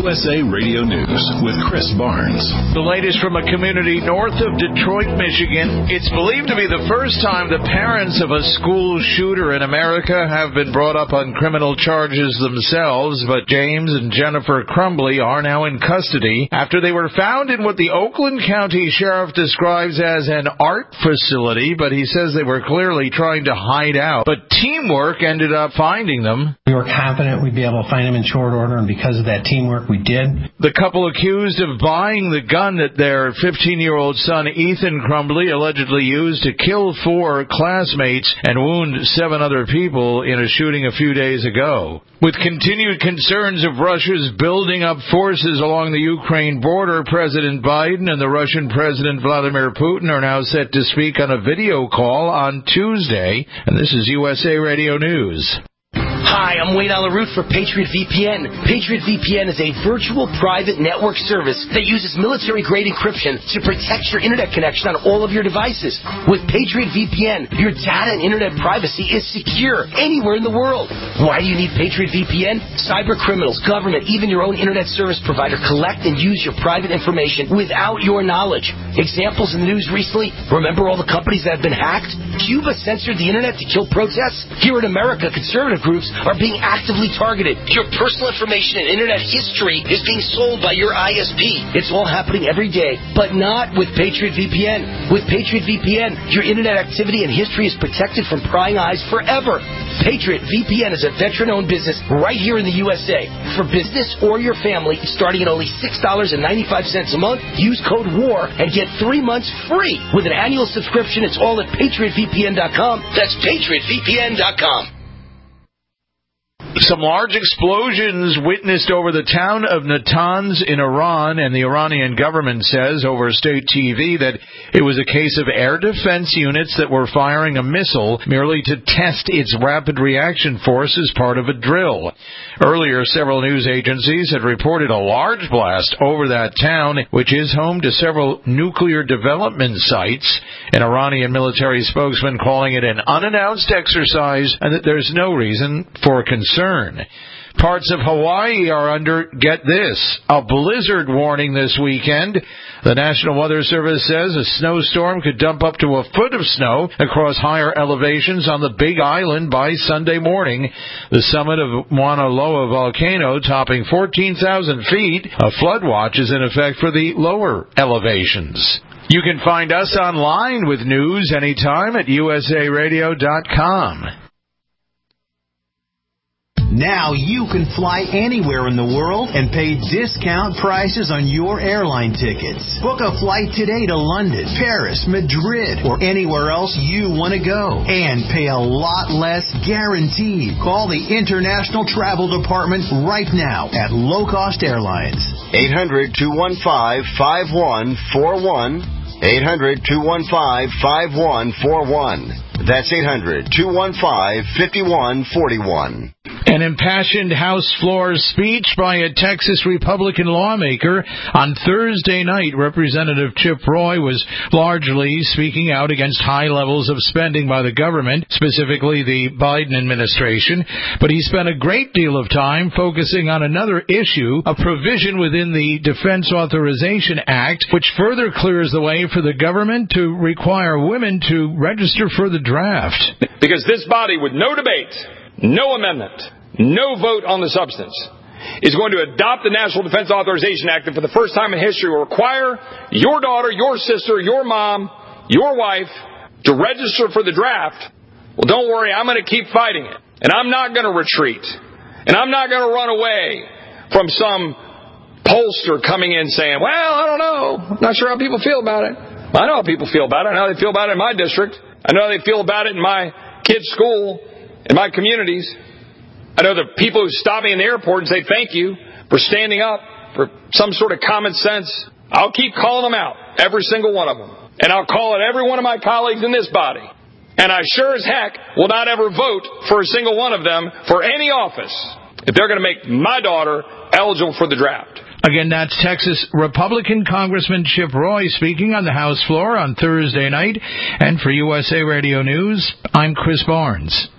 USA Radio News with Chris Barnes. The latest from a community north of Detroit, Michigan. It's believed to be the first time the parents of a school shooter in America have been brought up on criminal charges themselves, but James and Jennifer Crumbley are now in custody after they were found in what the Oakland County Sheriff describes as an art facility, but he says they were clearly trying to hide out. But teamwork ended up finding them. We were confident we'd be able to find them in short order, and because of that teamwork, we did. The couple accused of buying the gun that their 15-year-old son Ethan Crumbley allegedly used to kill 4 classmates and wound 7 other people in a shooting a few days ago. With continued concerns of Russia's building up forces along the Ukraine border, President Biden and the Russian President Vladimir Putin are now set to speak on a video call on Tuesday, and this is USA Radio News. Hi, I'm Wayne Alaroot for Patriot VPN. Patriot VPN is a virtual private network service that uses military-grade encryption to protect your internet connection on all of your devices. With Patriot VPN, your data and internet privacy is secure anywhere in the world. Why do you need Patriot VPN? Cyber criminals, government, even your own internet service provider collect and use your private information without your knowledge. Examples in the news recently, remember all the companies that have been hacked? Cuba censored the internet to kill protests? Here in America, conservative groups are being actively targeted. Your personal information and internet history is being sold by your ISP. It's all happening every day, but not with Patriot VPN. With Patriot VPN, your internet activity and history is protected from prying eyes forever. Patriot VPN is a veteran-owned business right here in the USA. For business or your family, starting at only $6.95 a month, use code WAR and get 3 months free. With an annual subscription, it's all at PatriotVPN.com. That's PatriotVPN.com. Some large explosions witnessed over the town of Natanz in Iran, and the Iranian government says over state TV that it was a case of air defense units that were firing a missile merely to test its rapid reaction force as part of a drill. Earlier, several news agencies had reported a large blast over that town, which is home to several nuclear development sites. An Iranian military spokesman calling it an unannounced exercise and that there's no reason for concern. Parts of Hawaii are under, get this, a blizzard warning this weekend. The National Weather Service says a snowstorm could dump up to a foot of snow across higher elevations on the Big Island by Sunday morning. The summit of Mauna Loa volcano topping 14,000 feet. A flood watch is in effect for the lower elevations. You can find us online with news anytime at usaradio.com. Now you can fly anywhere in the world and pay discount prices on your airline tickets. Book a flight today to London, Paris, Madrid, or anywhere else you want to go. And pay a lot less guaranteed. Call the International Travel Department right now at Low Cost Airlines. 800-215-5141. 800-215-5141. That's 800-215-5141. An impassioned House floor speech by a Texas Republican lawmaker on Thursday night. Representative Chip Roy was largely speaking out against high levels of spending by the government, specifically the Biden administration. But he spent a great deal of time focusing on another issue, a provision within the Defense Authorization Act, which further clears the way for the government to require women to register for the draft. Because this body, with no debate, no amendment, no vote on the substance, is going to adopt the National Defense Authorization Act that for the first time in history will require your daughter, your sister, your mom, your wife to register for the draft. Well, don't worry, I'm going to keep fighting it. And I'm not going to retreat. And I'm not going to run away from some pollster coming in saying, well, I don't know. I'm not sure how people feel about it. I know how people feel about it. I know how they feel about it in my district. I know how they feel about it in my kids' school, in my communities. I know the people who stop me in the airport and say thank you for standing up for some sort of common sense. I'll keep calling them out, every single one of them. And I'll call it every one of my colleagues in this body. And I sure as heck will not ever vote for a single one of them for any office if they're going to make my daughter eligible for the draft. Again, that's Texas Republican Congressman Chip Roy speaking on the House floor on Thursday night. And for USA Radio News, I'm Chris Barnes.